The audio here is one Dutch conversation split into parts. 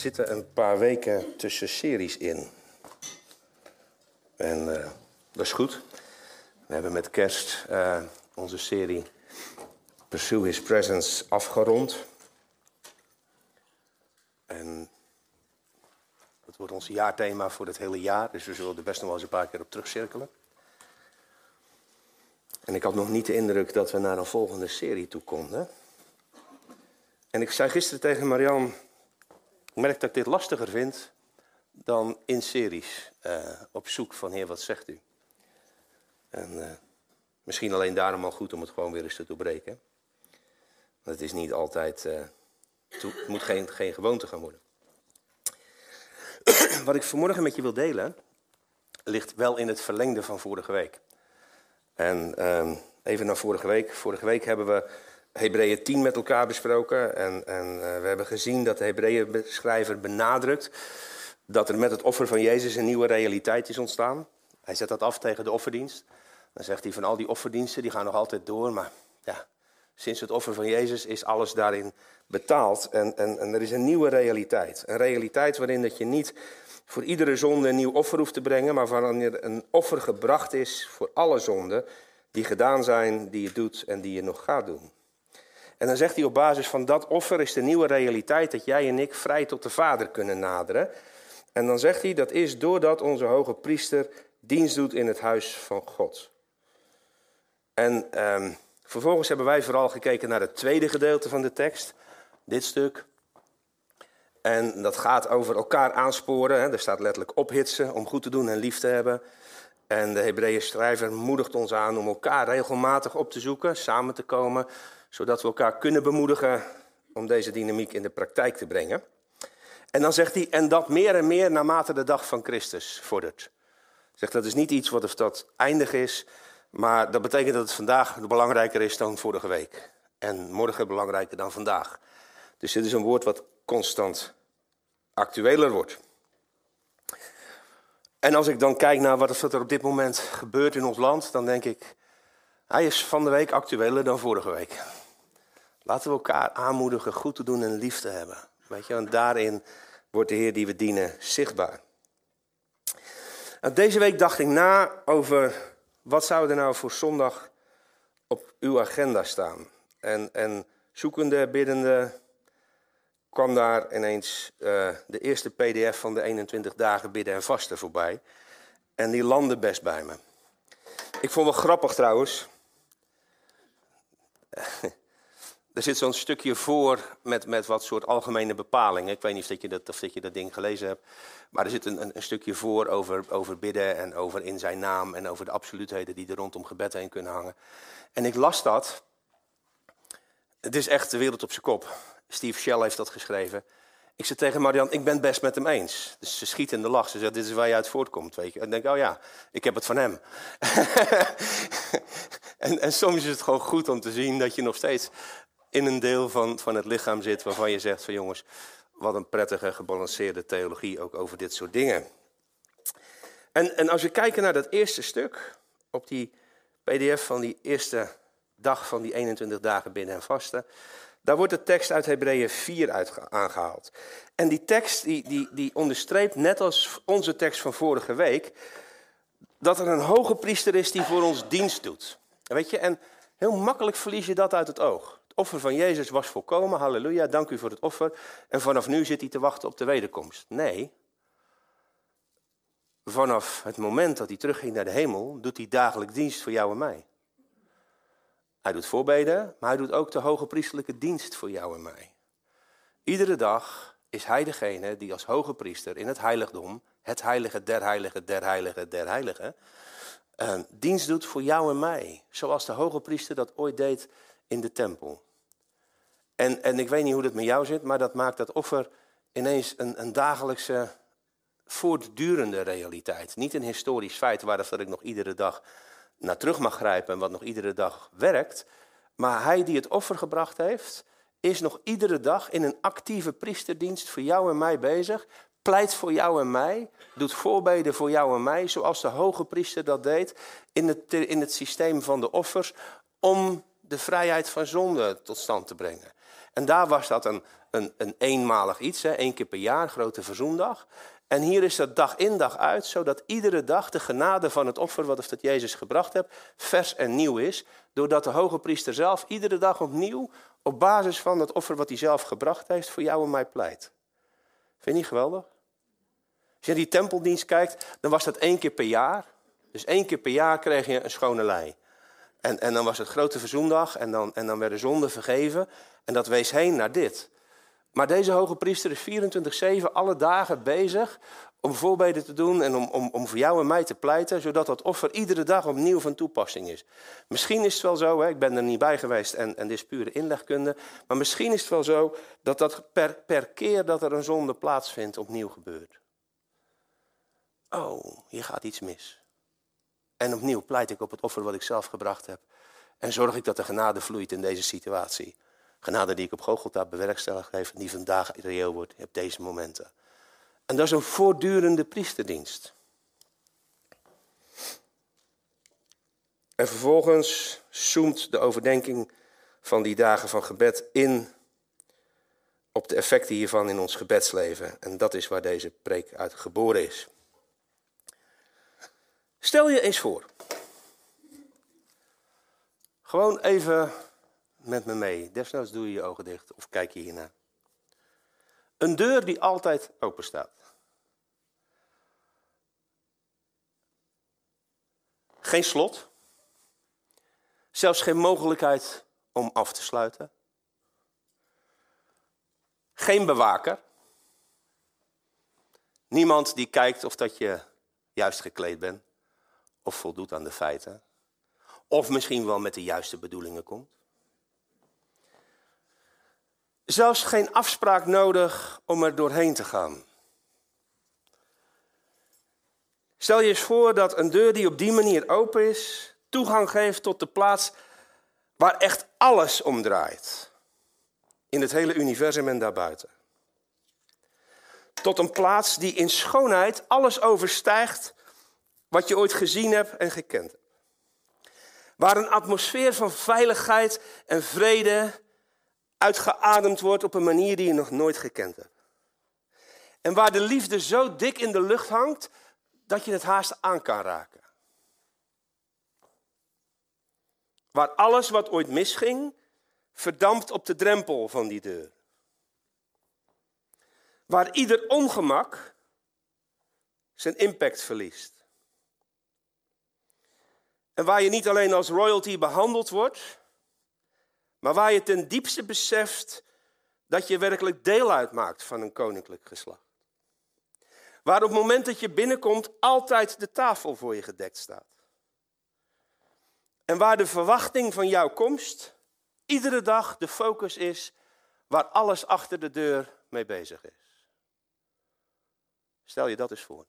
zitten een paar weken tussen series in. En dat is goed. We hebben met kerst onze serie Pursue His Presence afgerond. En dat wordt ons jaarthema voor het hele jaar. Dus we zullen er best nog wel eens een paar keer op terugcirkelen. En ik had nog niet de indruk dat we naar een volgende serie toe konden. En ik zei gisteren tegen Marianne, ik merk dat ik dit lastiger vind dan in series. Op zoek van, Heer, wat zegt u? En misschien alleen daarom al goed om het gewoon weer eens te doorbreken. Want het is niet altijd, het moet geen gewoonte gaan worden. Wat ik vanmorgen met je wil delen, ligt wel in het verlengde van vorige week. En even naar vorige week. Vorige week hebben we Hebreeën 10 met elkaar besproken. En we hebben gezien dat de Hebreeën-schrijver benadrukt dat er met het offer van Jezus een nieuwe realiteit is ontstaan. Hij zet dat af tegen de offerdienst. Dan zegt hij van al die offerdiensten die gaan nog altijd door. Maar ja, sinds het offer van Jezus is alles daarin betaald. En er is een nieuwe realiteit. Een realiteit waarin dat je niet voor iedere zonde een nieuw offer hoeft te brengen, maar waarin er een offer gebracht is voor alle zonden die gedaan zijn, die je doet en die je nog gaat doen. En dan zegt hij op basis van dat offer is de nieuwe realiteit dat jij en ik vrij tot de Vader kunnen naderen. En dan zegt hij dat is doordat onze hoge priester dienst doet in het huis van God. En vervolgens hebben wij vooral gekeken naar het tweede gedeelte van de tekst, dit stuk. En dat gaat over elkaar aansporen. Hè. Er staat letterlijk ophitsen om goed te doen en lief te hebben. En de Hebreeën schrijver moedigt ons aan om elkaar regelmatig op te zoeken, samen te komen, zodat we elkaar kunnen bemoedigen om deze dynamiek in de praktijk te brengen. En dan zegt hij, en dat meer en meer naarmate de dag van Christus vordert. Zegt dat is niet iets wat of dat eindig is, maar dat betekent dat het vandaag belangrijker is dan vorige week. En morgen belangrijker dan vandaag. Dus dit is een woord wat constant actueler wordt. En als ik dan kijk naar wat er op dit moment gebeurt in ons land, dan denk ik, hij is van de week actueler dan vorige week. Laten we elkaar aanmoedigen goed te doen en lief te hebben. Weet je, want daarin wordt de Heer die we dienen zichtbaar. En deze week dacht ik na over wat zou er nou voor zondag op uw agenda staan. En zoekende, biddende, kwam daar ineens de eerste pdf van de 21 dagen bidden en vasten voorbij. En die landde best bij me. Ik vond wel grappig trouwens. Er zit zo'n stukje voor met wat soort algemene bepalingen. Ik weet niet of je dat ding gelezen hebt. Maar er zit een stukje voor over bidden en over in zijn naam. En over de absoluutheden die er rondom gebed heen kunnen hangen. En ik las dat. Het is echt de wereld op zijn kop. Steve Shell heeft dat geschreven. Ik zei tegen Marianne, ik ben het best met hem eens. Dus ze schiet in de lach. Ze zegt, dit is waar je uit voortkomt. Weet je. En ik denk, oh ja, ik heb het van hem. en soms is het gewoon goed om te zien dat je nog steeds in een deel van het lichaam zit waarvan je zegt van jongens, wat een prettige, gebalanceerde theologie ook over dit soort dingen. En als we kijken naar dat eerste stuk, op die pdf van die eerste dag van die 21 dagen bidden en vasten, daar wordt de tekst uit Hebreeën 4 aangehaald. En die tekst die onderstreept, net als onze tekst van vorige week, dat er een hoge priester is die voor ons dienst doet. Weet je, en heel makkelijk verlies je dat uit het oog. Het offer van Jezus was volkomen, halleluja, dank u voor het offer. En vanaf nu zit hij te wachten op de wederkomst. Nee, vanaf het moment dat hij terugging naar de hemel, doet hij dagelijks dienst voor jou en mij. Hij doet voorbeden, maar hij doet ook de hoge priesterlijke dienst voor jou en mij. Iedere dag is hij degene die als hoge priester in het heiligdom, het heilige der heiligen, der heiligen, der heiligen, dienst doet voor jou en mij. Zoals de hoge priester dat ooit deed in de tempel. En ik weet niet hoe dat met jou zit, maar dat maakt dat offer ineens een dagelijkse, voortdurende realiteit. Niet een historisch feit waar dat ik nog iedere dag naar terug mag grijpen en wat nog iedere dag werkt. Maar hij die het offer gebracht heeft, is nog iedere dag in een actieve priesterdienst voor jou en mij bezig. Pleit voor jou en mij, doet voorbeden voor jou en mij, zoals de hoge priester dat deed in het systeem van de offers, om de vrijheid van zonde tot stand te brengen. En daar was dat een eenmalig iets, 1 keer per jaar, grote verzoendag. En hier is dat dag in dag uit, zodat iedere dag de genade van het offer wat dat Jezus gebracht heeft, vers en nieuw is. Doordat de hoge priester zelf iedere dag opnieuw, op basis van het offer wat hij zelf gebracht heeft, voor jou en mij pleit. Vind je niet geweldig? Als je naar die tempeldienst kijkt, dan was dat 1 keer per jaar. Dus 1 keer per jaar kreeg je een schone lei. En dan was het grote verzoendag en dan werden zonden vergeven. En dat wees heen naar dit. Maar deze hoge priester is 24/7 alle dagen bezig om voorbeden te doen en om voor jou en mij te pleiten, zodat dat offer iedere dag opnieuw van toepassing is. Misschien is het wel zo, ik ben er niet bij geweest en dit is pure inlegkunde, maar misschien is het wel zo dat dat per keer dat er een zonde plaatsvindt opnieuw gebeurt. Oh, hier gaat iets mis. En opnieuw pleit ik op het offer wat ik zelf gebracht heb. En zorg ik dat de genade vloeit in deze situatie. Genade die ik op Golgotha bewerkstelligd heb en die vandaag reëel wordt op deze momenten. En dat is een voortdurende priesterdienst. En vervolgens zoomt de overdenking van die dagen van gebed in op de effecten hiervan in ons gebedsleven. En dat is waar deze preek uit geboren is. Stel je eens voor. Gewoon even met me mee. Desnoods doe je je ogen dicht of kijk je hiernaar. Een deur die altijd open staat. Geen slot. Zelfs geen mogelijkheid om af te sluiten. Geen bewaker. Niemand die kijkt of dat je juist gekleed bent. Of voldoet aan de feiten. Of misschien wel met de juiste bedoelingen komt. Zelfs geen afspraak nodig om er doorheen te gaan. Stel je eens voor dat een deur die op die manier open is, toegang geeft tot de plaats waar echt alles om draait. In het hele universum en daarbuiten. Tot een plaats die in schoonheid alles overstijgt wat je ooit gezien hebt en gekend hebt. Waar een atmosfeer van veiligheid en vrede uitgeademd wordt op een manier die je nog nooit gekend hebt. En waar de liefde zo dik in de lucht hangt, dat je het haast aan kan raken. Waar alles wat ooit misging, verdampt op de drempel van die deur. Waar ieder ongemak zijn impact verliest. En waar je niet alleen als royalty behandeld wordt, maar waar je ten diepste beseft dat je werkelijk deel uitmaakt van een koninklijk geslacht. Waar op het moment dat je binnenkomt altijd de tafel voor je gedekt staat. En waar de verwachting van jouw komst iedere dag de focus is waar alles achter de deur mee bezig is. Stel je dat eens voor.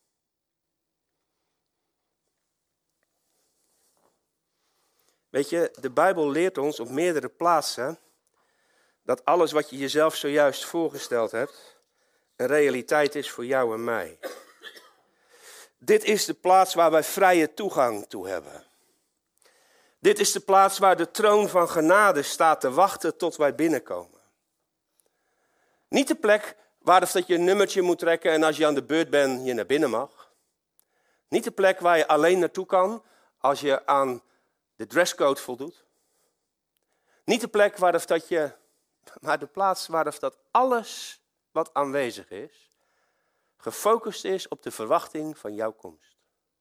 Weet je, de Bijbel leert ons op meerdere plaatsen dat alles wat je jezelf zojuist voorgesteld hebt een realiteit is voor jou en mij. Dit is de plaats waar wij vrije toegang toe hebben. Dit is de plaats waar de troon van genade staat te wachten tot wij binnenkomen. Niet de plek waar dat je een nummertje moet trekken en als je aan de beurt bent je naar binnen mag. Niet de plek waar je alleen naartoe kan als je aan de dresscode voldoet. Niet de plek waar dat je, maar de plaats waar dat alles wat aanwezig is, gefocust is op de verwachting van jouw komst.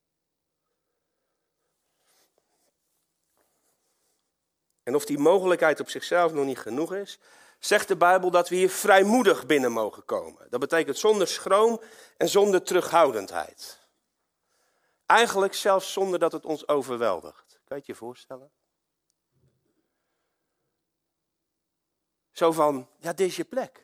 En of die mogelijkheid op zichzelf nog niet genoeg is, zegt de Bijbel dat we hier vrijmoedig binnen mogen komen. Dat betekent zonder schroom en zonder terughoudendheid. Eigenlijk zelfs zonder dat het ons overweldigt. Kan je het je voorstellen? Zo van, ja, dit is je plek.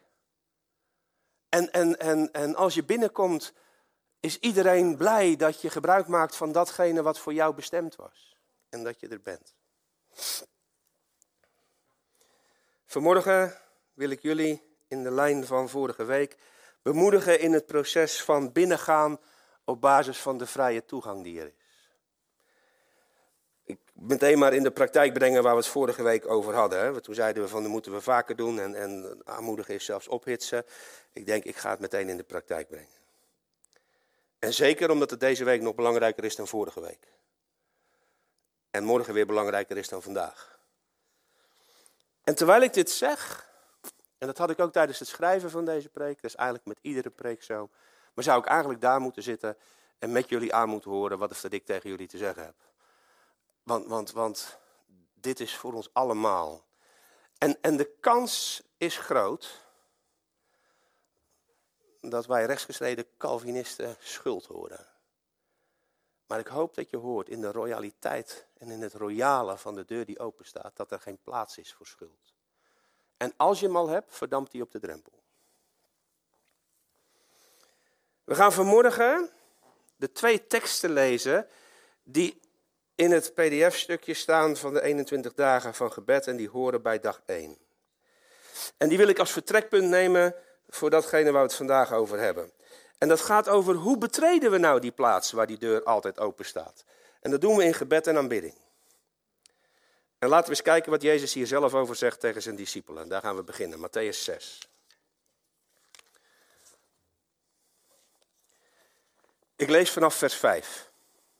En als je binnenkomt, is iedereen blij dat je gebruik maakt van datgene wat voor jou bestemd was. En dat je er bent. Vanmorgen wil ik jullie in de lijn van vorige week bemoedigen in het proces van binnengaan op basis van de vrije toegang die er is. Ik meteen maar in de praktijk brengen waar we het vorige week over hadden. Hè. Toen zeiden we van dat moeten we vaker doen en aanmoedigen is zelfs ophitsen. Ik denk, ik ga het meteen in de praktijk brengen. En zeker omdat het deze week nog belangrijker is dan vorige week. En morgen weer belangrijker is dan vandaag. En terwijl ik dit zeg, en dat had ik ook tijdens het schrijven van deze preek, dat is eigenlijk met iedere preek zo, maar zou ik eigenlijk daar moeten zitten en met jullie aan moeten horen wat ik tegen jullie te zeggen heb. Want dit is voor ons allemaal. En de kans is groot dat wij rechtsgestreden Calvinisten schuld horen. Maar ik hoop dat je hoort in de royaliteit en in het royale van de deur die open staat, dat er geen plaats is voor schuld. En als je hem al hebt, verdampt hij op de drempel. We gaan vanmorgen de 2 teksten lezen die in het pdf-stukje staan van de 21 dagen van gebed en die horen bij dag 1. En die wil ik als vertrekpunt nemen voor datgene waar we het vandaag over hebben. En dat gaat over hoe betreden we nou die plaats waar die deur altijd open staat. En dat doen we in gebed en aanbidding. En laten we eens kijken wat Jezus hier zelf over zegt tegen zijn discipelen. Daar gaan we beginnen, Mattheüs 6. Ik lees vanaf vers 5.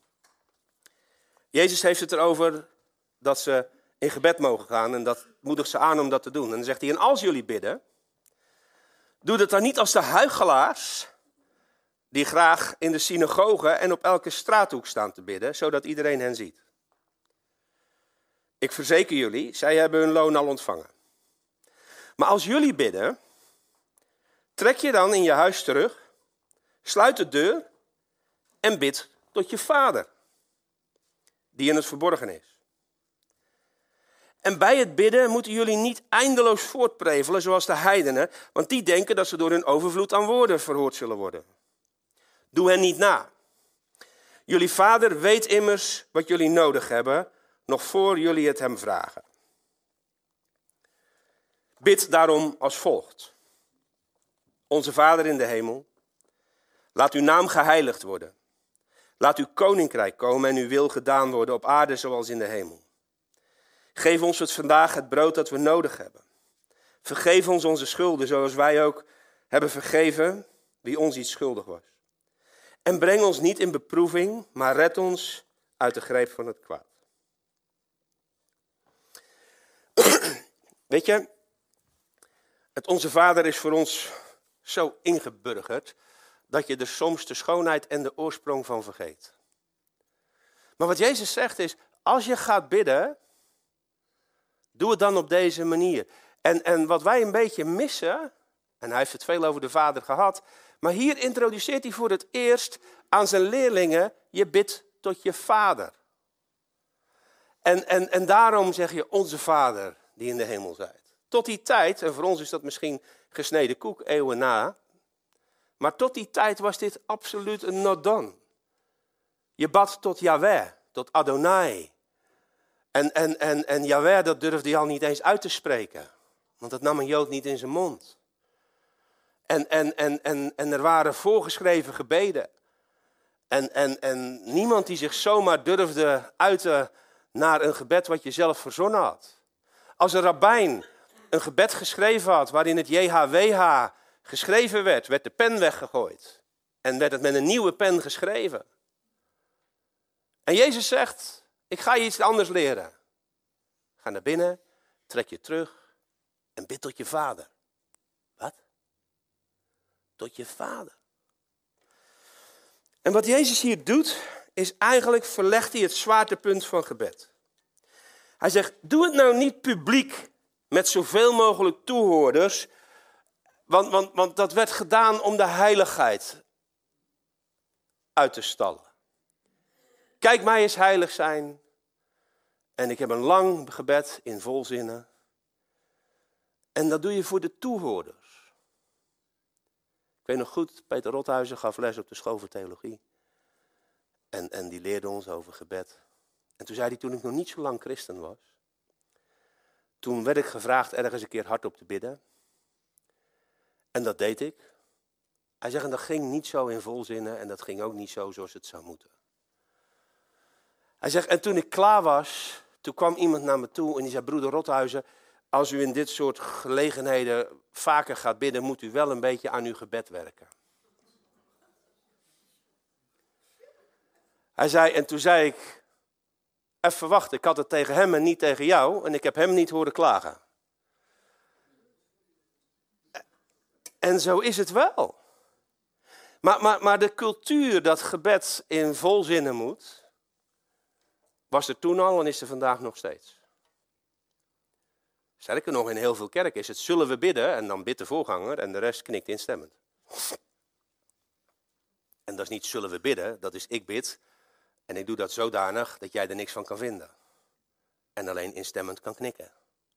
Jezus heeft het erover dat ze in gebed mogen gaan en dat moedigt ze aan om dat te doen. En dan zegt hij, en als jullie bidden, doe dat dan niet als de huichelaars die graag in de synagoge en op elke straathoek staan te bidden, zodat iedereen hen ziet. Ik verzeker jullie, zij hebben hun loon al ontvangen. Maar als jullie bidden, trek je dan in je huis terug, sluit de deur en bid tot je Vader, die in het verborgen is. En bij het bidden moeten jullie niet eindeloos voortprevelen zoals de heidenen, want die denken dat ze door hun overvloed aan woorden verhoord zullen worden. Doe hen niet na. Jullie Vader weet immers wat jullie nodig hebben, nog voor jullie het hem vragen. Bid daarom als volgt. Onze Vader in de hemel, laat uw naam geheiligd worden. Laat uw koninkrijk komen en uw wil gedaan worden op aarde zoals in de hemel. Geef ons vandaag het brood dat we nodig hebben. Vergeef ons onze schulden zoals wij ook hebben vergeven wie ons iets schuldig was. En breng ons niet in beproeving, maar red ons uit de greep van het kwaad. Weet je, het Onze Vader is voor ons zo ingeburgerd dat je er soms de schoonheid en de oorsprong van vergeet. Maar wat Jezus zegt is, als je gaat bidden, doe het dan op deze manier. En wat wij een beetje missen, en hij heeft het veel over de Vader gehad, maar hier introduceert hij voor het eerst aan zijn leerlingen, je bidt tot je Vader. En daarom zeg je, onze Vader die in de hemel zijt. Tot die tijd, en voor ons is dat misschien gesneden koek, eeuwen na, maar tot die tijd was dit absoluut een not done. Je bad tot Yahweh, tot Adonai. En Yahweh, dat durfde hij al niet eens uit te spreken. Want dat nam een Jood niet in zijn mond. En er waren voorgeschreven gebeden. En niemand die zich zomaar durfde uiten naar een gebed wat je zelf verzonnen had. Als een rabbijn een gebed geschreven had waarin het JHWH geschreven werd, werd de pen weggegooid. En werd het met een nieuwe pen geschreven. En Jezus zegt, ik ga je iets anders leren. Ga naar binnen, trek je terug en bid tot je Vader. Wat? Tot je Vader. En wat Jezus hier doet, is eigenlijk verlegt hij het zwaartepunt van gebed. Hij zegt, doe het nou niet publiek met zoveel mogelijk toehoorders, want dat werd gedaan om de heiligheid uit te stallen. Kijk mij eens heilig zijn. En ik heb een lang gebed in volzinnen. En dat doe je voor de toehoorders. Ik weet nog goed, Peter Rothuizen gaf les op de school voor theologie. En die leerde ons over gebed. En toen zei hij, toen ik nog niet zo lang christen was, toen werd ik gevraagd ergens een keer hardop te bidden. En dat deed ik. Hij zegt, en dat ging niet zo in volzinnen en dat ging ook niet zo zoals het zou moeten. Hij zegt, en toen ik klaar was, toen kwam iemand naar me toe en die zei, broeder Rothuizen, als u in dit soort gelegenheden vaker gaat bidden, moet u wel een beetje aan uw gebed werken. Hij zei, en toen zei ik, even wachten, ik had het tegen hem en niet tegen jou en ik heb hem niet horen klagen. En zo is het wel. Maar de cultuur dat gebed in volzinnen moet, was er toen al en is er vandaag nog steeds. Sterker nog, in heel veel kerken is het zullen we bidden en dan bidt de voorganger en de rest knikt instemmend. En dat is niet zullen we bidden, dat is ik bid en ik doe dat zodanig dat jij er niks van kan vinden. En alleen instemmend kan knikken.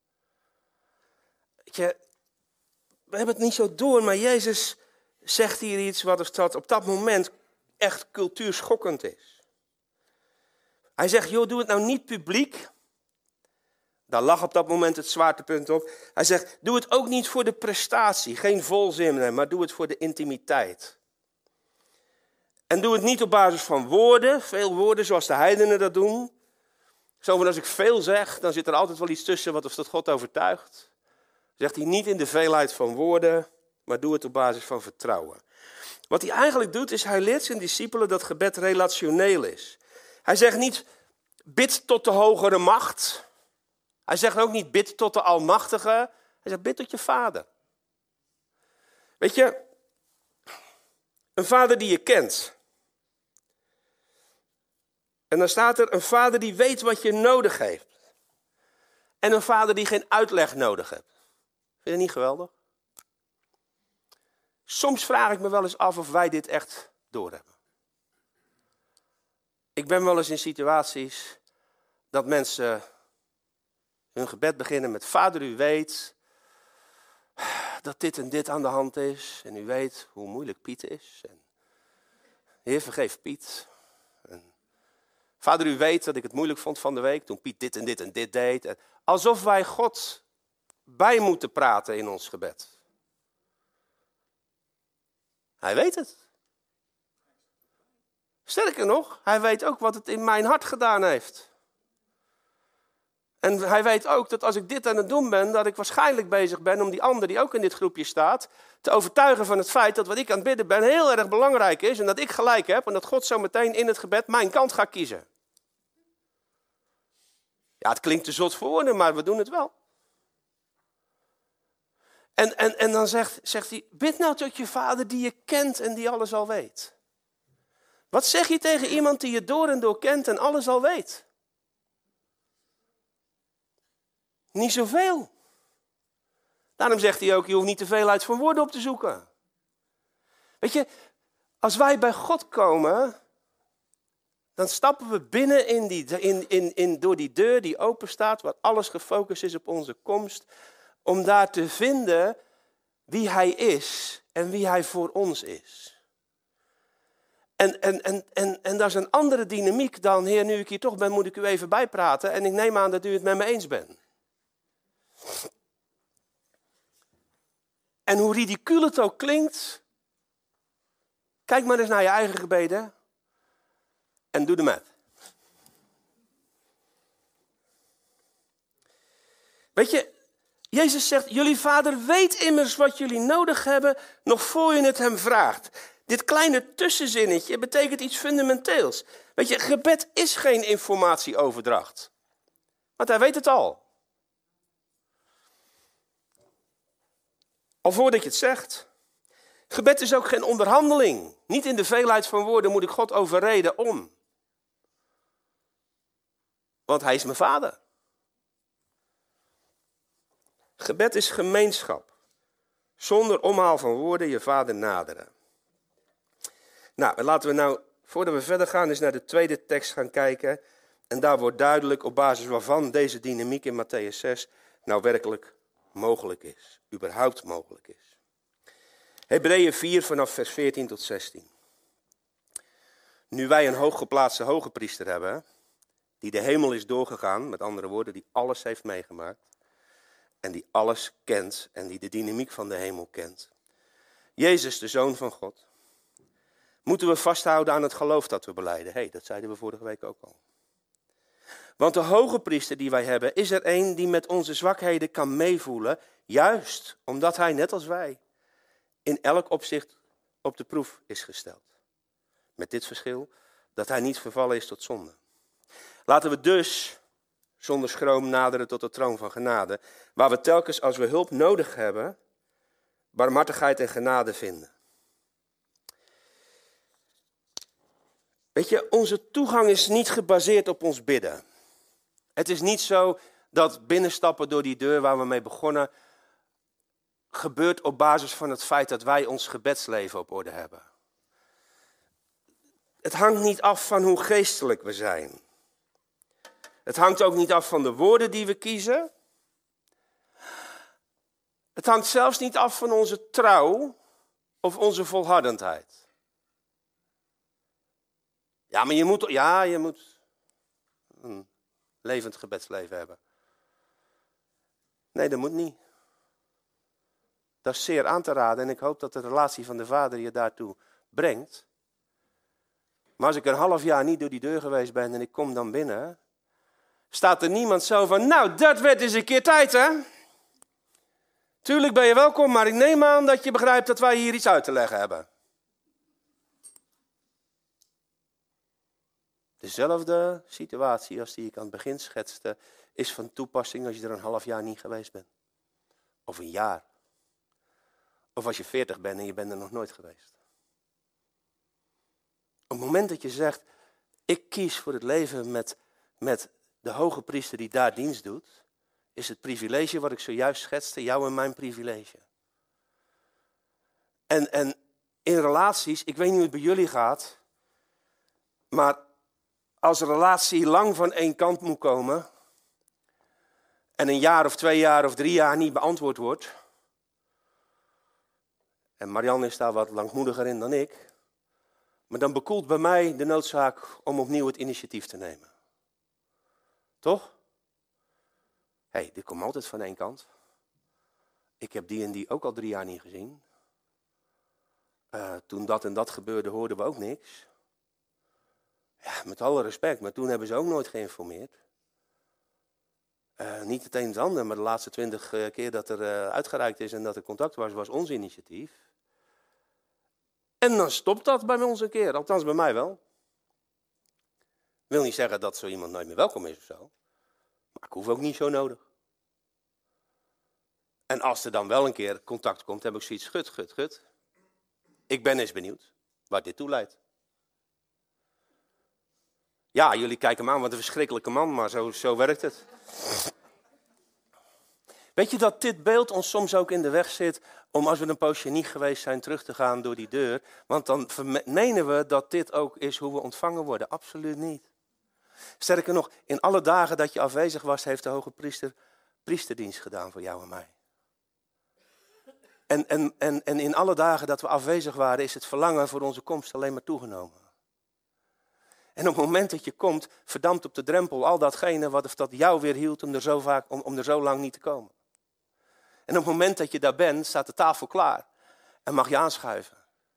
Weet je, we hebben het niet zo door, maar Jezus zegt hier iets wat op dat moment echt cultuurschokkend is. Hij zegt, joh, doe het nou niet publiek. Daar lag op dat moment het zwaartepunt op. Hij zegt, doe het ook niet voor de prestatie, geen volzinnen, maar doe het voor de intimiteit. En doe het niet op basis van woorden, veel woorden zoals de heidenen dat doen. Zo van als ik veel zeg, dan zit er altijd wel iets tussen wat tot God overtuigt. Zegt hij niet in de veelheid van woorden, maar doe het op basis van vertrouwen. Wat hij eigenlijk doet, is hij leert zijn discipelen dat gebed relationeel is. Hij zegt niet, bid tot de hogere macht. Hij zegt ook niet, bid tot de Almachtige. Hij zegt, bid tot je vader. Weet je, een vader die je kent. En dan staat er een vader die weet wat je nodig heeft. En een vader die geen uitleg nodig heeft. Vind je dat niet geweldig? Soms vraag ik me wel eens af of wij dit echt doorhebben. Ik ben wel eens in situaties dat mensen hun gebed beginnen met, Vader, u weet dat dit en dit aan de hand is. En u weet hoe moeilijk Piet is. En, Heer, vergeef Piet. En, Vader, u weet dat ik het moeilijk vond van de week toen Piet dit en dit en dit deed. En, alsof wij God bij moeten praten in ons gebed. Hij weet het. Sterker nog, hij weet ook wat het in mijn hart gedaan heeft. En hij weet ook dat als ik dit aan het doen ben, dat ik waarschijnlijk bezig ben om die ander die ook in dit groepje staat, te overtuigen van het feit dat wat ik aan het bidden ben heel erg belangrijk is en dat ik gelijk heb en dat God zo meteen in het gebed mijn kant gaat kiezen. Ja, het klinkt te zot voor woorden, maar we doen het wel. En dan zegt hij, bid nou tot je vader die je kent en die alles al weet. Wat zeg je tegen iemand die je door en door kent en alles al weet? Niet zoveel. Daarom zegt hij ook, je hoeft niet te veel uit van woorden op te zoeken. Weet je, als wij bij God komen, dan stappen we binnen door die deur die open staat, waar alles gefocust is op onze komst, om daar te vinden wie hij is en wie hij voor ons is. En dat is een andere dynamiek dan, Heer, nu ik hier toch ben, moet ik u even bijpraten en ik neem aan dat u het met me eens bent. En hoe ridicuul het ook klinkt, kijk maar eens naar je eigen gebeden en doe de maat. Weet je, Jezus zegt, jullie vader weet immers wat jullie nodig hebben, nog voor je het hem vraagt. Dit kleine tussenzinnetje betekent iets fundamenteels. Weet je, gebed is geen informatieoverdracht. Want hij weet het al. Al voordat je het zegt. Gebed is ook geen onderhandeling. Niet in de veelheid van woorden moet ik God overreden om. Want hij is mijn vader. Gebed is gemeenschap. Zonder omhaal van woorden je vader naderen. Nou, laten we nou, voordat we verder gaan, eens naar de tweede tekst gaan kijken. En daar wordt duidelijk op basis waarvan deze dynamiek in Mattheüs 6 nou werkelijk mogelijk is. Überhaupt mogelijk is. Hebreeën 4 vanaf vers 14 tot 16. Nu wij een hooggeplaatste hogepriester hebben, die de hemel is doorgegaan, met andere woorden, die alles heeft meegemaakt. En die alles kent en die de dynamiek van de hemel kent. Jezus, de Zoon van God. Moeten we vasthouden aan het geloof dat we belijden? Dat zeiden we vorige week ook al. Want de hoge priester die wij hebben, is er een die met onze zwakheden kan meevoelen. Juist omdat hij, net als wij, in elk opzicht op de proef is gesteld. Met dit verschil, dat hij niet vervallen is tot zonde. Laten we dus zonder schroom naderen tot de troon van genade, waar we telkens als we hulp nodig hebben, barmhartigheid en genade vinden. Weet je, onze toegang is niet gebaseerd op ons bidden. Het is niet zo dat binnenstappen door die deur waar we mee begonnen gebeurt op basis van het feit dat wij ons gebedsleven op orde hebben. Het hangt niet af van hoe geestelijk we zijn. Het hangt ook niet af van de woorden die we kiezen. Het hangt zelfs niet af van onze trouw of onze volhardendheid. Ja, maar je moet een levend gebedsleven hebben. Nee, dat moet niet. Dat is zeer aan te raden en ik hoop dat de relatie van de Vader je daartoe brengt. Maar als ik een half jaar niet door die deur geweest ben en ik kom dan binnen, staat er niemand zo van, nou, dat werd eens een keer tijd, hè? Tuurlijk ben je welkom, maar ik neem aan dat je begrijpt dat wij hier iets uit te leggen hebben. Dezelfde situatie als die ik aan het begin schetste, is van toepassing als je er een half jaar niet geweest bent. Of een jaar. Of als je 40 bent en je bent er nog nooit geweest. Op het moment dat je zegt, ik kies voor het leven met de hoge priester die daar dienst doet, is het privilege wat ik zojuist schetste, jou en mijn privilege. En in relaties, ik weet niet hoe het bij jullie gaat, maar als een relatie lang van één kant moet komen en een jaar of 2 jaar of 3 jaar niet beantwoord wordt, en Marianne is daar wat langmoediger in dan ik, maar dan bekoelt bij mij de noodzaak om opnieuw het initiatief te nemen. Toch? Dit komt altijd van één kant. Ik heb die en die ook al 3 jaar niet gezien. Toen dat en dat gebeurde, hoorden we ook niks. Ja, met alle respect, maar toen hebben ze ook nooit geïnformeerd. Niet het een en het ander, maar de laatste 20 keer dat er uitgereikt is en dat er contact was ons initiatief. En dan stopt dat bij ons een keer, althans bij mij wel. Ik wil niet zeggen dat zo iemand nooit meer welkom is of zo. Maar ik hoef ook niet zo nodig. En als er dan wel een keer contact komt, heb ik zoiets, gut. Ik ben eens benieuwd waar dit toe leidt. Ja, jullie kijken me aan, wat een verschrikkelijke man, maar zo werkt het. Weet je dat dit beeld ons soms ook in de weg zit om als we een poosje niet geweest zijn terug te gaan door die deur? Want dan menen we dat dit ook is hoe we ontvangen worden. Absoluut niet. Sterker nog, in alle dagen dat je afwezig was, heeft de hoge priester priesterdienst gedaan voor jou en mij. En in alle dagen dat we afwezig waren, is het verlangen voor onze komst alleen maar toegenomen. En op het moment dat je komt, verdampt op de drempel al datgene wat dat jou weer hield om er zo lang niet te komen. En op het moment dat je daar bent, staat de tafel klaar en mag je aanschuiven.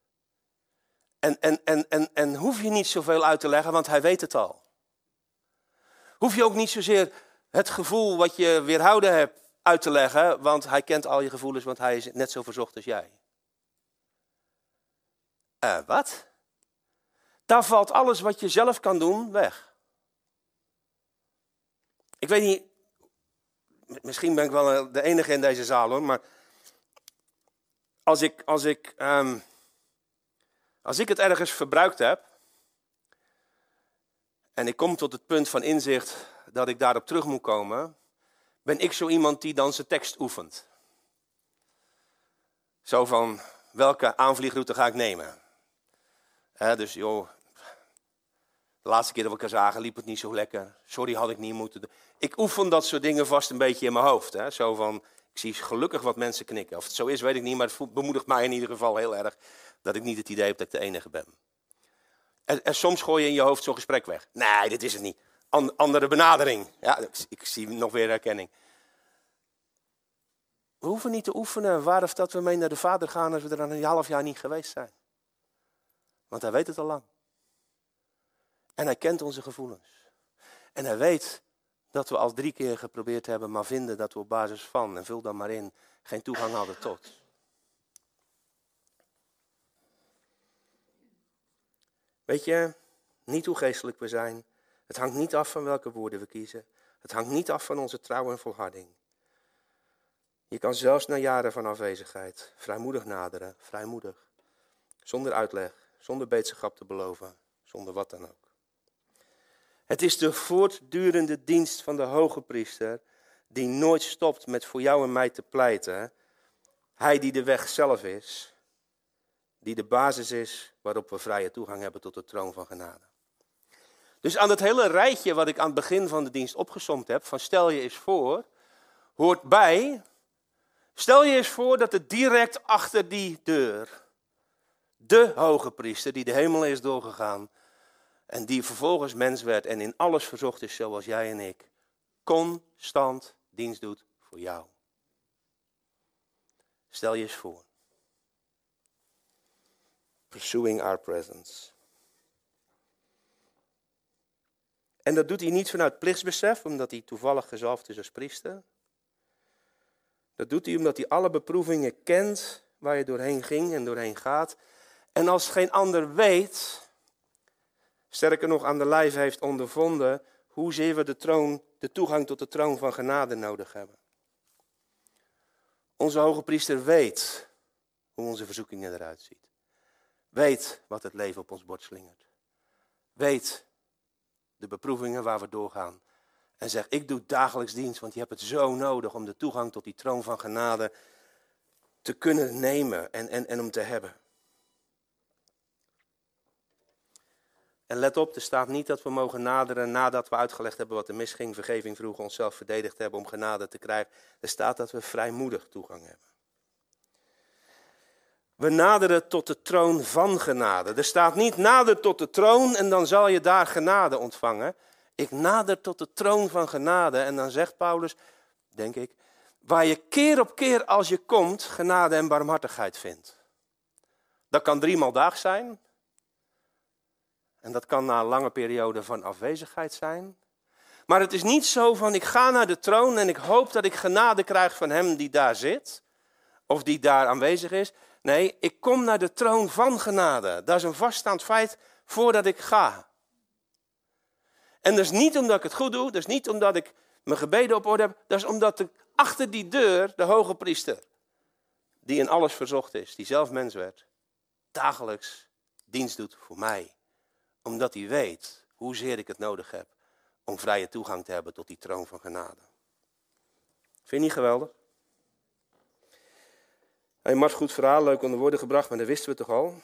En hoef je niet zoveel uit te leggen, want hij weet het al. Hoef je ook niet zozeer het gevoel wat je weerhouden hebt uit te leggen, want hij kent al je gevoelens, want hij is net zo verzocht als jij. Wat? Daar valt alles wat je zelf kan doen weg. Ik weet niet, misschien ben ik wel de enige in deze zaal hoor, maar als ik het ergens verbruikt heb en ik kom tot het punt van inzicht dat ik daarop terug moet komen, ben ik zo iemand die dan zijn tekst oefent. Zo van, welke aanvliegroute ga ik nemen? Dus joh, de laatste keer dat we elkaar zagen liep het niet zo lekker. Sorry, had ik niet moeten doen. Ik oefen dat soort dingen vast een beetje in mijn hoofd. Zo van, ik zie gelukkig wat mensen knikken. Of het zo is, weet ik niet, maar het bemoedigt mij in ieder geval heel erg dat ik niet het idee heb dat ik de enige ben. En soms gooi je in je hoofd zo'n gesprek weg. Nee, dit is het niet. Andere benadering. Ja, ik zie nog weer herkenning. We hoeven niet te oefenen waar of dat we mee naar de Vader gaan als we er dan een half jaar niet geweest zijn. Want hij weet het al lang. En hij kent onze gevoelens. En hij weet dat we al 3 keer geprobeerd hebben, maar vinden dat we op basis van, en vul dan maar in, geen toegang hadden tot. Weet je, niet hoe geestelijk we zijn. Het hangt niet af van welke woorden we kiezen. Het hangt niet af van onze trouw en volharding. Je kan zelfs na jaren van afwezigheid vrijmoedig naderen, vrijmoedig. Zonder uitleg, zonder beterschap te beloven, zonder wat dan ook. Het is de voortdurende dienst van de hoge priester die nooit stopt met voor jou en mij te pleiten. Hij die de weg zelf is, die de basis is waarop we vrije toegang hebben tot de troon van genade. Dus aan het hele rijtje wat ik aan het begin van de dienst opgesomd heb, van stel je eens voor, hoort bij, stel je eens voor dat er direct achter die deur de hoge priester die de hemel is doorgegaan en die vervolgens mens werd en in alles verzocht is zoals jij en ik, constant dienst doet voor jou. Stel je eens voor. Pursuing our presence. En dat doet hij niet vanuit plichtsbesef, omdat hij toevallig gezalfd is als priester. Dat doet hij omdat hij alle beproevingen kent waar je doorheen ging en doorheen gaat. En als geen ander weet, sterker nog aan de lijf heeft ondervonden, hoezeer we de toegang tot de troon van genade nodig hebben. Onze hoge priester weet hoe onze verzoekingen eruit ziet. Weet wat het leven op ons bord slingert. Weet de beproevingen waar we doorgaan. En zeg, ik doe dagelijks dienst, want je hebt het zo nodig om de toegang tot die troon van genade te kunnen nemen en om te hebben. En let op, er staat niet dat we mogen naderen nadat we uitgelegd hebben wat er misging, vergeving vroegen, onszelf verdedigd hebben om genade te krijgen. Er staat dat we vrijmoedig toegang hebben. We naderen tot de troon van genade. Er staat niet nader tot de troon en dan zal je daar genade ontvangen. Ik nader tot de troon van genade en dan zegt Paulus, denk ik, waar je keer op keer als je komt genade en barmhartigheid vindt. Dat kan 3 maal daags zijn. En dat kan na een lange periode van afwezigheid zijn. Maar het is niet zo van ik ga naar de troon en ik hoop dat ik genade krijg van hem die daar zit. Of die daar aanwezig is. Nee, ik kom naar de troon van genade. Dat is een vaststaand feit voordat ik ga. En dat is niet omdat ik het goed doe. Dat is niet omdat ik mijn gebeden op orde heb. Dat is omdat ik achter die deur de hoge priester, die in alles verzocht is, die zelf mens werd, dagelijks dienst doet voor mij. Omdat hij weet hoezeer ik het nodig heb om vrije toegang te hebben tot die troon van genade. Vind je niet geweldig? Hey Mart, goed verhaal, leuk onder woorden gebracht, maar dat wisten we toch al?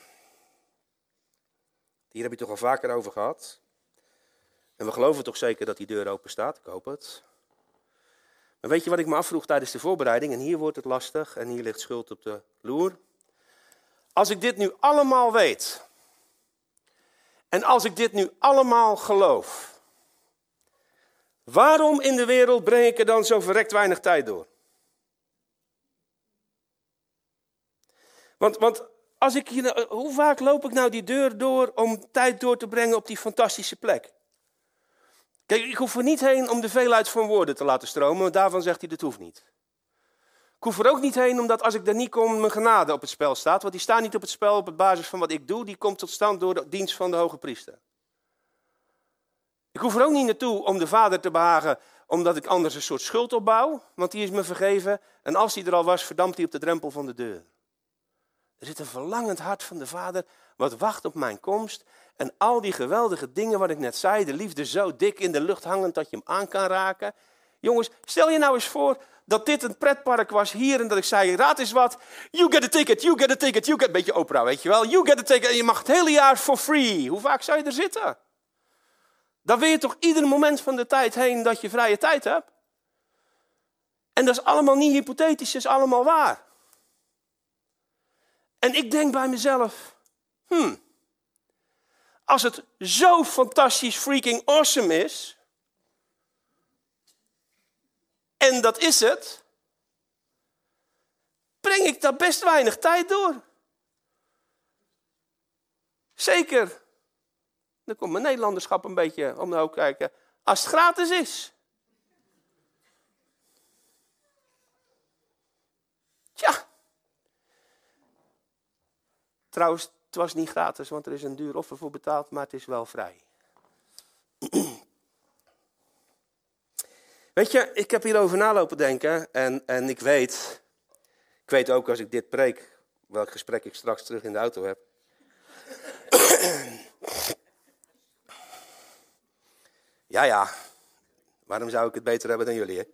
Hier heb je toch al vaker over gehad? En we geloven toch zeker dat die deur open staat? Ik hoop het. Maar weet je wat ik me afvroeg tijdens de voorbereiding? En hier wordt het lastig en hier ligt schuld op de loer. Als ik dit nu allemaal weet, en als ik dit nu allemaal geloof, waarom in de wereld breng ik er dan zo verrekt weinig tijd door? Want als ik hier, hoe vaak loop ik nou die deur door om tijd door te brengen op die fantastische plek? Kijk, ik hoef er niet heen om de veelheid van woorden te laten stromen, want daarvan zegt hij dat hoeft niet. Ik hoef er ook niet heen omdat als ik er niet kom mijn genade op het spel staat, want die staat niet op het spel op basis van wat ik doe, die komt tot stand door de dienst van de hoge priester. Ik hoef er ook niet naartoe om de Vader te behagen, omdat ik anders een soort schuld opbouw, want die is me vergeven en als die er al was, verdampt hij op de drempel van de deur. Er zit een verlangend hart van de Vader wat wacht op mijn komst. En al die geweldige dingen wat ik net zei, de liefde zo dik in de lucht hangend dat je hem aan kan raken. Jongens, stel je nou eens voor dat dit een pretpark was hier en dat ik zei, raad eens wat. You get a ticket, you get a ticket, you get... Een beetje Oprah, weet je wel. You get a ticket en je mag het hele jaar for free. Hoe vaak zou je er zitten? Dan wil je toch ieder moment van de tijd heen dat je vrije tijd hebt? En dat is allemaal niet hypothetisch, dat is allemaal waar. En ik denk bij mezelf, als het zo fantastisch freaking awesome is, en dat is het, breng ik daar best weinig tijd door. Zeker, dan komt mijn Nederlanderschap een beetje om de hoek kijken, als het gratis is. Trouwens, het was niet gratis, want er is een duur offer voor betaald, maar het is wel vrij. Weet je, ik heb hierover nalopen denken en ik weet ook als ik dit preek, welk gesprek ik straks terug in de auto heb. Ja, waarom zou ik het beter hebben dan jullie, hè?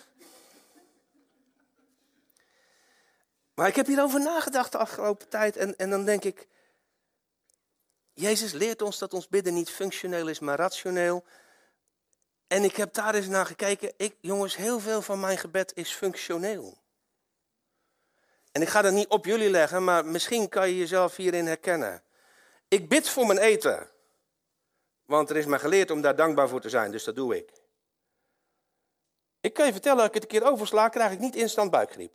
Maar ik heb hierover nagedacht de afgelopen tijd en dan denk ik, Jezus leert ons dat ons bidden niet functioneel is, maar rationeel. En ik heb daar eens naar gekeken. Jongens, heel veel van mijn gebed is functioneel. En ik ga dat niet op jullie leggen, maar misschien kan je jezelf hierin herkennen. Ik bid voor mijn eten. Want er is mij geleerd om daar dankbaar voor te zijn, dus dat doe ik. Ik kan je vertellen, als ik het een keer oversla, krijg ik niet instant buikgriep.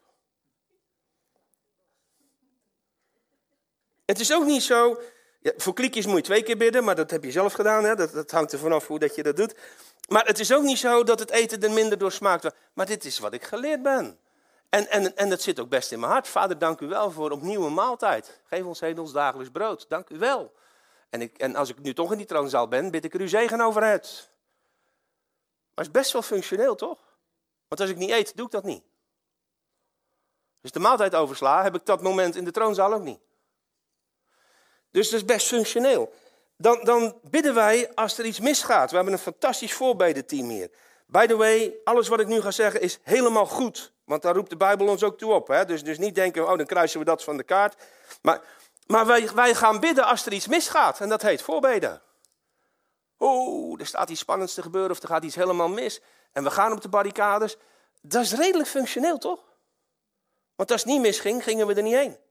Het is ook niet zo, ja, voor kliekjes moet je 2 keer bidden, maar dat heb je zelf gedaan. Hè? Dat hangt er vanaf hoe dat je dat doet. Maar het is ook niet zo dat het eten er minder door smaakt. Maar dit is wat ik geleerd ben. En dat zit ook best in mijn hart. Vader, dank u wel voor opnieuw een maaltijd. Geef ons heden ons dagelijks brood. Dank u wel. En als ik nu toch in die troonzaal ben, bid ik er uw zegen over uit. Maar het is best wel functioneel, toch? Want als ik niet eet, doe ik dat niet. Als ik de maaltijd oversla, heb ik dat moment in de troonzaal ook niet. Dus dat is best functioneel. Dan bidden wij als er iets misgaat. We hebben een fantastisch voorbedenteam hier. By the way, alles wat ik nu ga zeggen is helemaal goed. Want daar roept de Bijbel ons ook toe op. Hè? Dus niet denken, dan kruisen we dat van de kaart. Maar wij gaan bidden als er iets misgaat. En dat heet voorbeden. Er staat iets spannends te gebeuren of er gaat iets helemaal mis. En we gaan op de barricades. Dat is redelijk functioneel, toch? Want als het niet misging, gingen we er niet heen.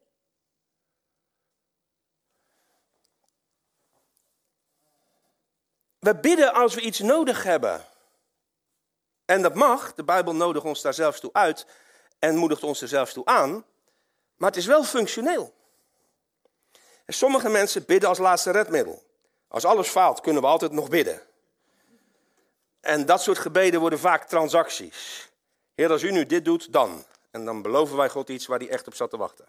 We bidden als we iets nodig hebben. En dat mag, de Bijbel nodigt ons daar zelfs toe uit en moedigt ons er zelfs toe aan. Maar het is wel functioneel. En sommige mensen bidden als laatste redmiddel. Als alles faalt, kunnen we altijd nog bidden. En dat soort gebeden worden vaak transacties. Heer, als u nu dit doet, dan. En dan beloven wij God iets waar hij echt op zat te wachten.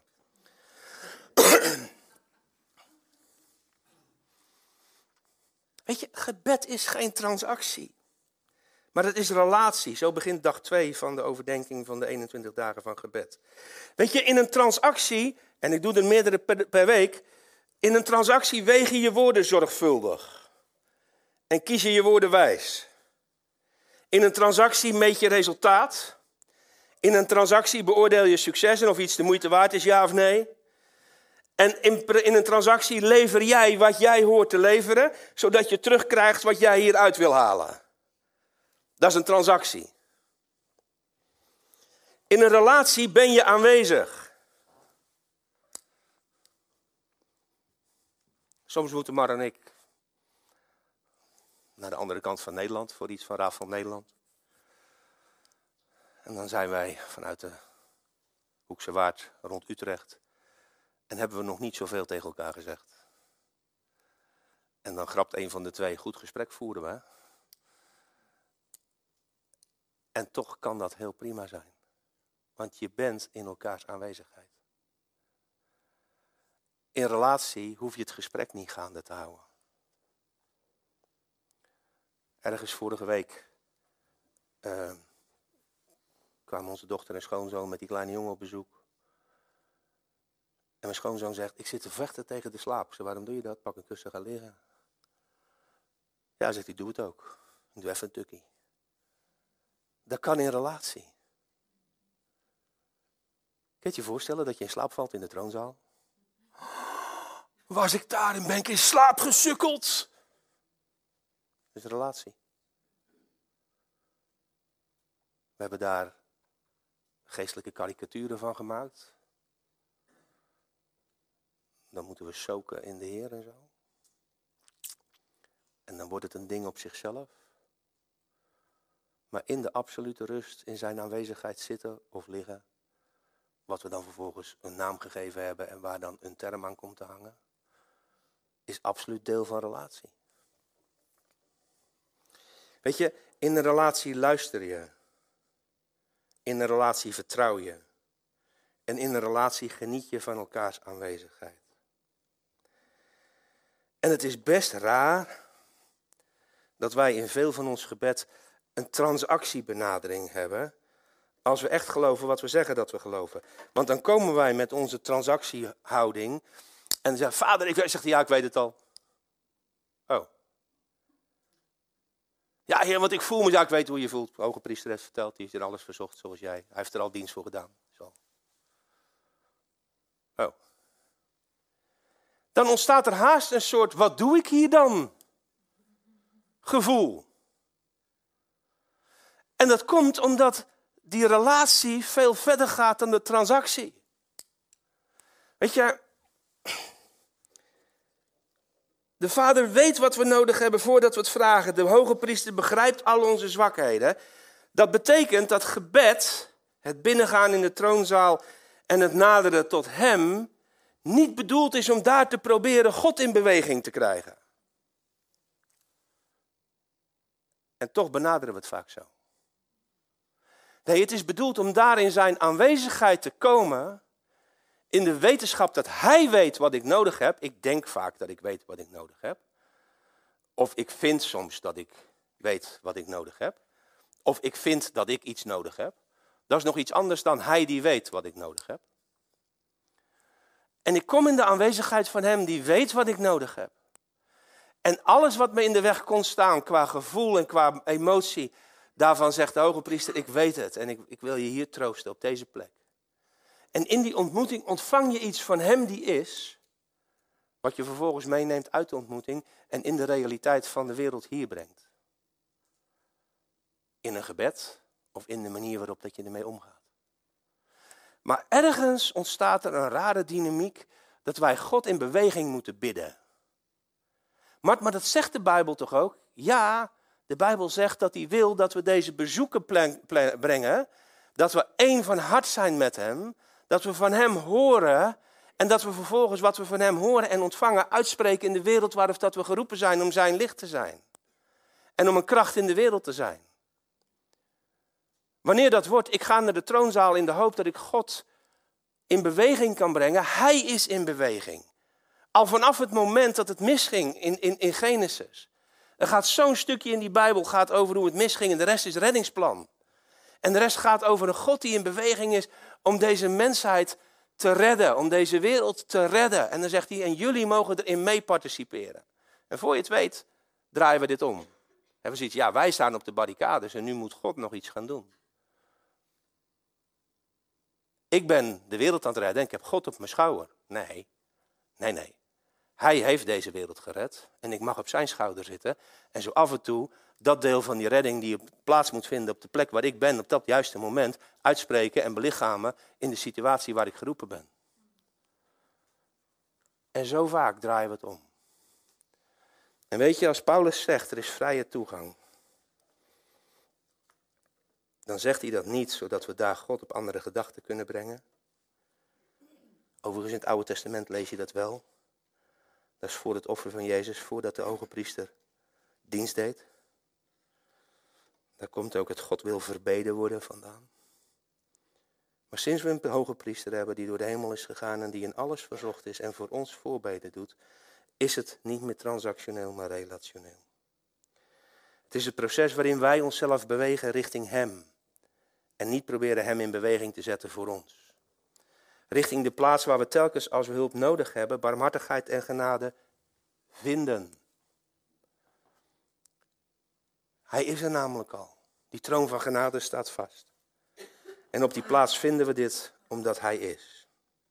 Weet je, gebed is geen transactie. Maar het is relatie. Zo begint dag 2 van de overdenking van de 21 dagen van gebed. Weet je, in een transactie, en ik doe er meerdere per week. In een transactie weeg je je woorden zorgvuldig. En kies je je woorden wijs. In een transactie meet je resultaat. In een transactie beoordeel je succes en of iets de moeite waard is, ja of nee. En in een transactie lever jij wat jij hoort te leveren, zodat je terugkrijgt wat jij hieruit wil halen. Dat is een transactie. In een relatie ben je aanwezig. Soms moeten Mar en ik naar de andere kant van Nederland, voor iets van Raad van Nederland. En dan zijn wij vanuit de Hoekse Waard rond Utrecht. En hebben we nog niet zoveel tegen elkaar gezegd. En dan grapt een van de twee, goed gesprek voeren we. En toch kan dat heel prima zijn. Want je bent in elkaars aanwezigheid. In relatie hoef je het gesprek niet gaande te houden. Ergens vorige week kwamen onze dochter en schoonzoon met die kleine jongen op bezoek. En mijn schoonzoon zegt, ik zit te vechten tegen de slaap. Ik zeg, waarom doe je dat? Pak een kussen, ga liggen. Ja, zegt hij, doe het ook. Ik doe even een tukkie. Dat kan in relatie. Kun je je voorstellen dat je in slaap valt in de troonzaal? Was ik daar en ben ik in slaap gesukkeld? Dat is een relatie. We hebben daar geestelijke karikaturen van gemaakt. Dan moeten we soken in de Heer en zo. En dan wordt het een ding op zichzelf. Maar in de absolute rust, in zijn aanwezigheid zitten of liggen. Wat we dan vervolgens een naam gegeven hebben en waar dan een term aan komt te hangen. Is absoluut deel van relatie. Weet je, in een relatie luister je. In een relatie vertrouw je. En in een relatie geniet je van elkaars aanwezigheid. En het is best raar dat wij in veel van ons gebed een transactiebenadering hebben, als we echt geloven wat we zeggen dat we geloven. Want dan komen wij met onze transactiehouding en zeggen, Vader, zegt hij, ja, ik weet het al. Oh. Ja, Heer, want ik voel me, ja, ik weet hoe je voelt. De hoge priester heeft verteld, die is er alles verzocht zoals jij. Hij heeft er al dienst voor gedaan. Zo. Oh. Dan ontstaat er haast een soort, wat doe ik hier dan? Gevoel. En dat komt omdat die relatie veel verder gaat dan de transactie. Weet je, de Vader weet wat we nodig hebben voordat we het vragen. De hoge priester begrijpt al onze zwakheden. Dat betekent dat gebed, het binnengaan in de troonzaal en het naderen tot hem, niet bedoeld is om daar te proberen God in beweging te krijgen. En toch benaderen we het vaak zo. Nee, het is bedoeld om daar in zijn aanwezigheid te komen, in de wetenschap dat hij weet wat ik nodig heb. Ik denk vaak dat ik weet wat ik nodig heb. Of ik vind soms dat ik weet wat ik nodig heb. Of ik vind dat ik iets nodig heb. Dat is nog iets anders dan hij die weet wat ik nodig heb. En ik kom in de aanwezigheid van hem die weet wat ik nodig heb. En alles wat me in de weg kon staan qua gevoel en qua emotie, daarvan zegt de hoge priester, ik weet het en ik wil je hier troosten op deze plek. En in die ontmoeting ontvang je iets van hem die is, wat je vervolgens meeneemt uit de ontmoeting en in de realiteit van de wereld hier brengt. In een gebed of in de manier waarop dat je ermee omgaat. Maar ergens ontstaat er een rare dynamiek dat wij God in beweging moeten bidden. Maar dat zegt de Bijbel toch ook? Ja, de Bijbel zegt dat hij wil dat we deze bezoeken brengen. Dat we één van hart zijn met hem. Dat we van hem horen. En dat we vervolgens wat we van hem horen en ontvangen uitspreken in de wereld waarop dat we geroepen zijn om zijn licht te zijn. En om een kracht in de wereld te zijn. Wanneer dat wordt, ik ga naar de troonzaal in de hoop dat ik God in beweging kan brengen. Hij is in beweging. Al vanaf het moment dat het misging in Genesis. Er gaat zo'n stukje in die Bijbel gaat over hoe het misging en de rest is reddingsplan. En de rest gaat over een God die in beweging is om deze mensheid te redden, om deze wereld te redden. En dan zegt hij, en jullie mogen erin mee participeren. En voor je het weet, draaien we dit om. En we zien, ja, wij staan op de barricades en nu moet God nog iets gaan doen. Ik ben de wereld aan het redden en ik heb God op mijn schouder. Nee. Hij heeft deze wereld gered en ik mag op zijn schouder zitten. En zo af en toe dat deel van die redding die plaats moet vinden op de plek waar ik ben, op dat juiste moment, uitspreken en belichamen in de situatie waar ik geroepen ben. En zo vaak draaien we het om. En weet je, als Paulus zegt, er is vrije toegang. Dan zegt hij dat niet, zodat we daar God op andere gedachten kunnen brengen. Overigens in het Oude Testament lees je dat wel. Dat is voor het offer van Jezus, voordat de hoge priester dienst deed. Daar komt ook het God wil verbeden worden vandaan. Maar sinds we een hoge priester hebben die door de hemel is gegaan en die in alles verzocht is en voor ons voorbeden doet, is het niet meer transactioneel, maar relationeel. Het is het proces waarin wij onszelf bewegen richting hem. En niet proberen hem in beweging te zetten voor ons. Richting de plaats waar we telkens als we hulp nodig hebben, barmhartigheid en genade vinden. Hij is er namelijk al. Die troon van genade staat vast. En op die plaats vinden we dit omdat hij is.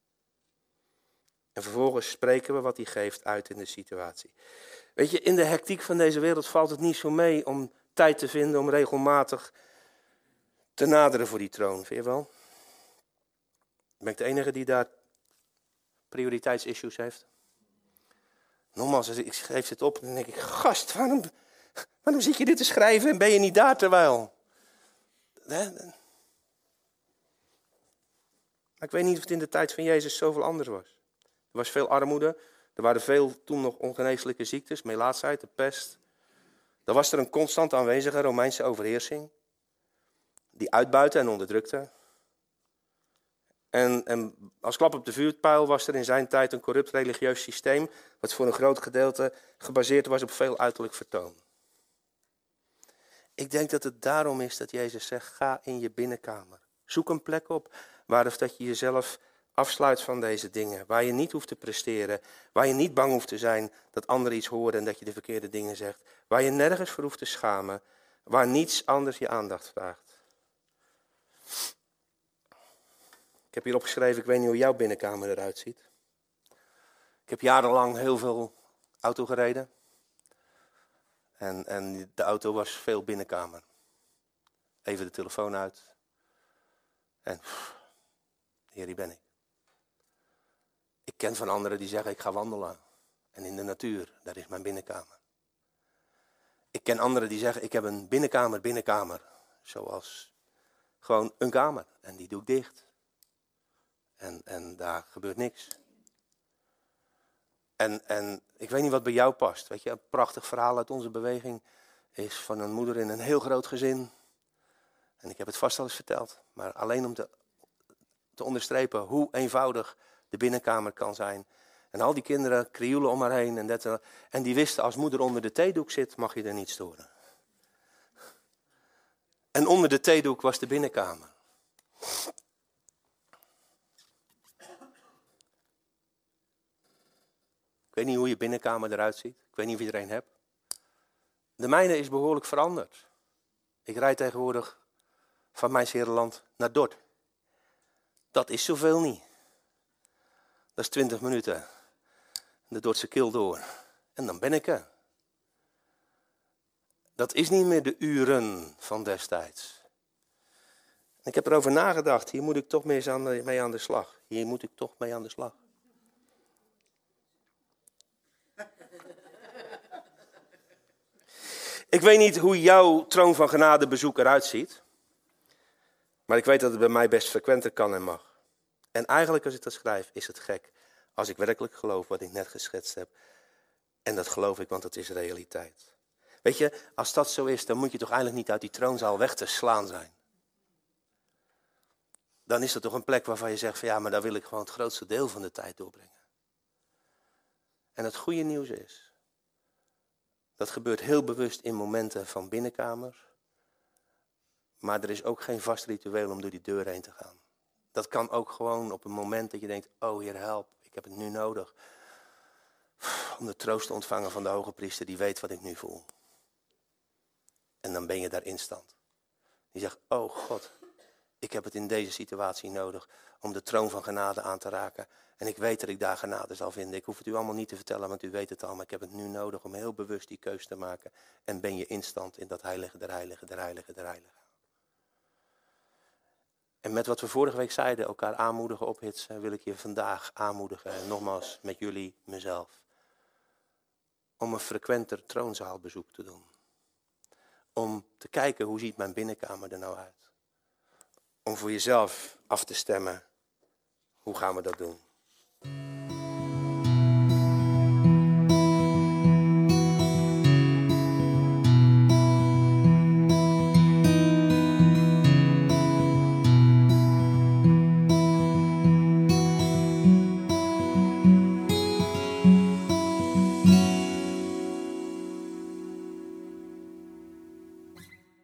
En vervolgens spreken we wat hij geeft uit in de situatie. Weet je, in de hectiek van deze wereld valt het niet zo mee om tijd te vinden om regelmatig te naderen voor die troon, vind je wel? Ben ik de enige die daar prioriteitsissues heeft? Nogmaals, als ik schreef dit op, dan denk ik, gast, waarom zit je dit te schrijven en ben je niet daar terwijl? Maar ik weet niet of het in de tijd van Jezus zoveel anders was. Er was veel armoede, er waren veel toen nog ongeneeslijke ziektes, melaatsheid, de pest. Dan was er een constant aanwezige Romeinse overheersing, die uitbuitte en onderdrukte. En als klap op de vuurpijl was er in zijn tijd een corrupt religieus systeem, wat voor een groot gedeelte gebaseerd was op veel uiterlijk vertoon. Ik denk dat het daarom is dat Jezus zegt, ga in je binnenkamer. Zoek een plek op waar of dat je jezelf afsluit van deze dingen. Waar je niet hoeft te presteren. Waar je niet bang hoeft te zijn dat anderen iets horen en dat je de verkeerde dingen zegt. Waar je nergens voor hoeft te schamen. Waar niets anders je aandacht vraagt. Ik heb hier opgeschreven, ik weet niet hoe jouw binnenkamer eruit ziet. Ik heb jarenlang heel veel auto gereden. En de auto was veel binnenkamer. Even de telefoon uit. En, hier ben ik. Ik ken van anderen die zeggen, ik ga wandelen. En in de natuur, daar is mijn binnenkamer. Ik ken anderen die zeggen, ik heb een binnenkamer. Zoals gewoon een kamer. En die doe ik dicht. En daar gebeurt niks. En ik weet niet wat bij jou past. Weet je, een prachtig verhaal uit onze beweging is van een moeder in een heel groot gezin. En ik heb het vast al eens verteld. Maar alleen om te onderstrepen hoe eenvoudig de binnenkamer kan zijn. En al die kinderen krioelen om haar heen. En die wisten, als moeder onder de theedoek zit, mag je er niet storen. En onder de theedoek was de binnenkamer. Ik weet niet hoe je binnenkamer eruit ziet. Ik weet niet of je er een hebt. De mijne is behoorlijk veranderd. Ik rijd tegenwoordig van Mijnsheerenland naar Dort. Dat is zoveel niet. Dat is 20 minuten. De Dordtse kil door. En dan ben ik er. Dat is niet meer de uren van destijds. Ik heb erover nagedacht. Hier moet ik toch mee aan de slag. Hier moet ik toch mee aan de slag. Ik weet niet hoe jouw troon van genade bezoek eruit ziet. Maar ik weet dat het bij mij best frequenter kan en mag. En eigenlijk als ik dat schrijf is het gek. Als ik werkelijk geloof wat ik net geschetst heb. En dat geloof ik, want het is realiteit. Weet je, als dat zo is, dan moet je toch eigenlijk niet uit die troonzaal weg te slaan zijn. Dan is dat toch een plek waarvan je zegt van ja, maar daar wil ik gewoon het grootste deel van de tijd doorbrengen. En het goede nieuws is, dat gebeurt heel bewust in momenten van binnenkamer. Maar er is ook geen vast ritueel om door die deur heen te gaan. Dat kan ook gewoon op een moment dat je denkt, oh Heer help, ik heb het nu nodig. Om de troost te ontvangen van de hoge priester die weet wat ik nu voel. En dan ben je daar instant. Die zegt, oh God, ik heb het in deze situatie nodig om de troon van genade aan te raken. En ik weet dat ik daar genade zal vinden. Ik hoef het u allemaal niet te vertellen, want u weet het al. Maar ik heb het nu nodig om heel bewust die keus te maken. En ben je instant in dat heilige der heiligen, der heilige, der heilige. En met wat we vorige week zeiden, elkaar aanmoedigen, ophitsen, wil ik je vandaag aanmoedigen. En nogmaals met jullie, mezelf. Om een frequenter troonzaalbezoek te doen. Om te kijken, hoe ziet mijn binnenkamer er nou uit? Om voor jezelf af te stemmen, hoe gaan we dat doen?